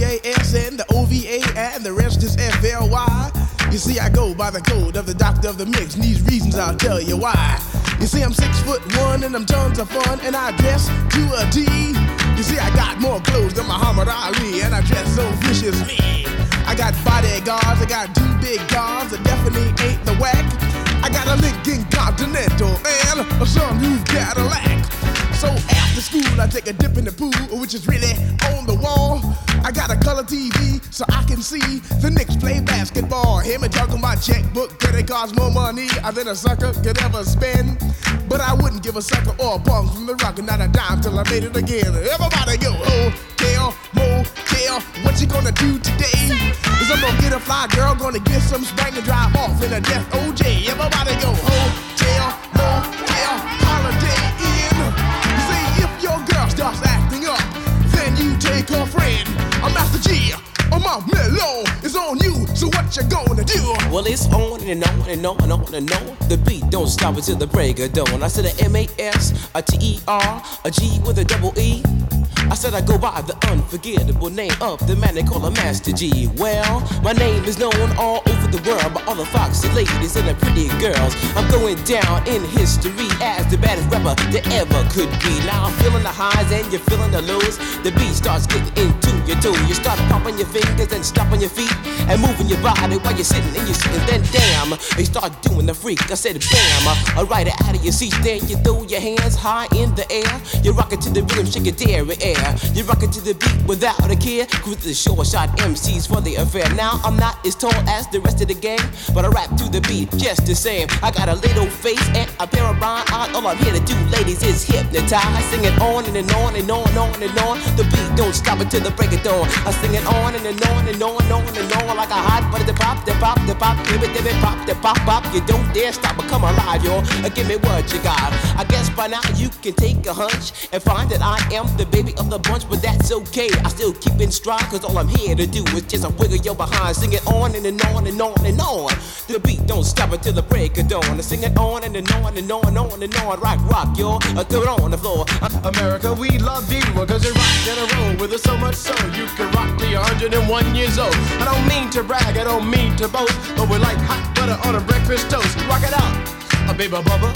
R-E-A-S and the O-V-A and the rest is F-L-Y. You see, I go by the code of the doctor of the mix, and these reasons I'll tell you why. You see, I'm 6'1" and I'm tons of fun, and I dress to a T. You see, I got more clothes than Muhammad Ali, and I dress so viciously. I got bodyguards, I got 2 big cars that definitely ain't the whack. I got a Lincoln Continental and a sunroof Cadillac. So after school, I take a dip in the pool, which is really on the wall. I got a color TV so I can see the Knicks play basketball. Him and talking about checkbook, cause it costs more money than a sucker could ever spend. But I wouldn't give a sucker or a punk from the rock and not a dime till I made it again. Everybody go, hotel, motel, what you gonna do today? Cause I'm gonna get a fly girl, gonna get some spank and drive off in a death OJ. Everybody go, hotel, motel, holiday inn. You see, if your girl starts acting up, then you take her friend. I'm Master G, my mellow is on you, so what you gonna do? Well, it's on and on and on and on and on. The beat don't stop until the break of dawn. I said a M-A-S, a T-E-R, a G with a double E. I said I go by the unforgettable name of the man they call a Master G. Well, my name is known all over the world by all the foxy ladies and the pretty girls. I'm going down in history as the baddest rapper that ever could be. Now I'm feeling the highs and you're feeling the lows. The beat starts getting into your toe. You start popping your fingers and stomping your feet and moving your body while you're sitting and you're sitting. Then damn, you start doing the freak. I said bam, right out of your seat. Then you throw your hands high in the air. You rock it to the rhythm, shake your dairy air. You rock it to the beat without a care. Cruise the short shot MCs for the affair. Now I'm not as tall as the rest of the gang, but I rap to the beat just the same. I got a little face and a pair of rhyme eyes. All I'm here to do, ladies, is hypnotize. Sing it on and on and on and on and on. The beat don't stop until the break of dawn. I sing it on and on and on and on and on like a hot butter. The pop, the pop, the pop, give it, pop, the pop, pop. You don't dare stop or come alive, y'all. Give me what you got. I guess by now you can take a hunch and find that I am the baby of the bunch, but that's okay. I still keep in stride, cause all I'm here to do is just a wiggle your behind. Sing it on and on and on and on. The beat don't stop until the break of dawn. I sing it on and on and on and on and on. Rock, y'all. Throw it on the floor. America, we love you, cause you rock in a row with us so much so you can rock till you're 101 years old. I don't mean to brag, I don't mean to boast, but we're like hot butter on a breakfast toast. Rock it out, baby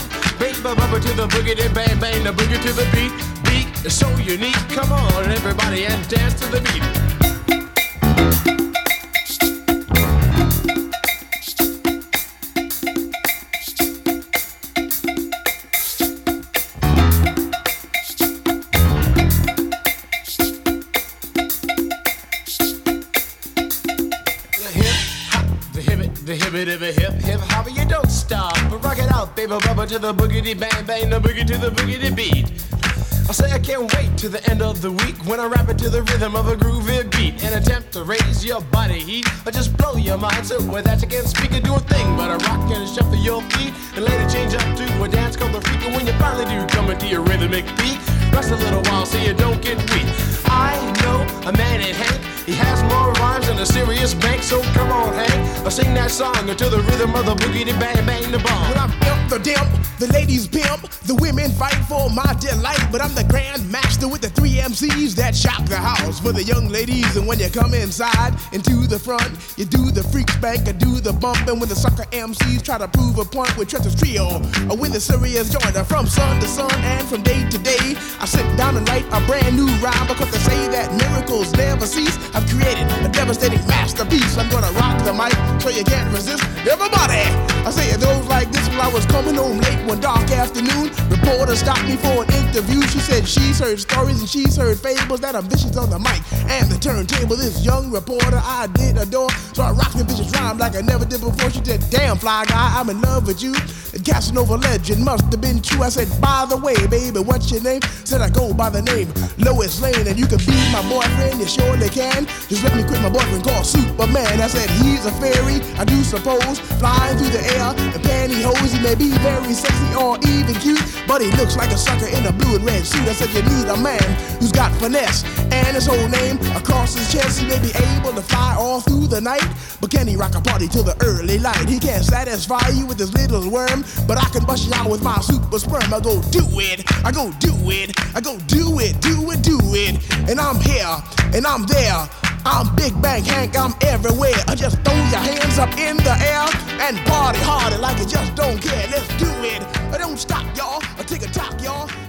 bubba to the boogie, bang bang, the boogie to the beat. Beat is so unique. Come on, everybody, and dance to the beat. Hip hop, you don't stop, but rock it out, baby bubba to the boogity bang bang, the boogie to the boogity beat. I say I can't wait to the end of the week when I rap it to the rhythm of a groovy beat. An attempt to raise your body heat or just blow your mind so with that you can't speak or do a thing but a rock and shuffle your feet and later change up to a dance called the freak. And when you finally do come into your rhythmic beat, rest a little while so you don't get weak. I know a man named Hank, he has more rhymes than a serious bank, so come on Hank, I'll sing that song to the rhythm of the boogie, the bang bang the bomb. When I'm the dimp, the ladies pimp, the women fight for my delight, but I'm the grand master with the 3 MCs that shock the house for the young ladies. And when you come inside into the front, you do the freak spank, I do the bump, and when the sucker MCs try to prove a point with Trent's Trio, or when the serious joiner from sun to sun and from day to day, I sit down and write a brand new rhyme because they say that miracles never cease. I've created a devastating masterpiece. I'm gonna rock the mic so you can't resist. Everybody, I say it goes like this. While I was coming home late one dark afternoon, reporter stopped me for an interview. She said she's heard stories and she's heard fables that I'm vicious on the mic and the turntable. This young reporter I did adore, so I rocked the vicious rhyme like I never did before. She said, damn fly guy, I'm in love with you. And Casanova legend must have been true. I said, by the way, baby, what's your name? Said I go by the name Lois Lane, and you can be my boyfriend, you surely can. Just let me quit my boyfriend called Superman. I said, he's a fairy, I do suppose, flying through the air in pantyhose. He may be very sexy or even cute, but he looks like a sucker in a blue and red suit. I said, you need a man who's got finesse and his whole name across his chest. He may be able to fly all through the night, but can he rock a party till the early light? He can't satisfy you with his little worm, but I can bust you out with my super sperm. I go do it, I go do it, I go do it, do it, do it. And I'm here, and I'm there, I'm Big Bang Hank, I'm everywhere. Just throw your hands up in the air and party harder like you just don't care. Let's do it. Don't stop, y'all. Take a talk, y'all.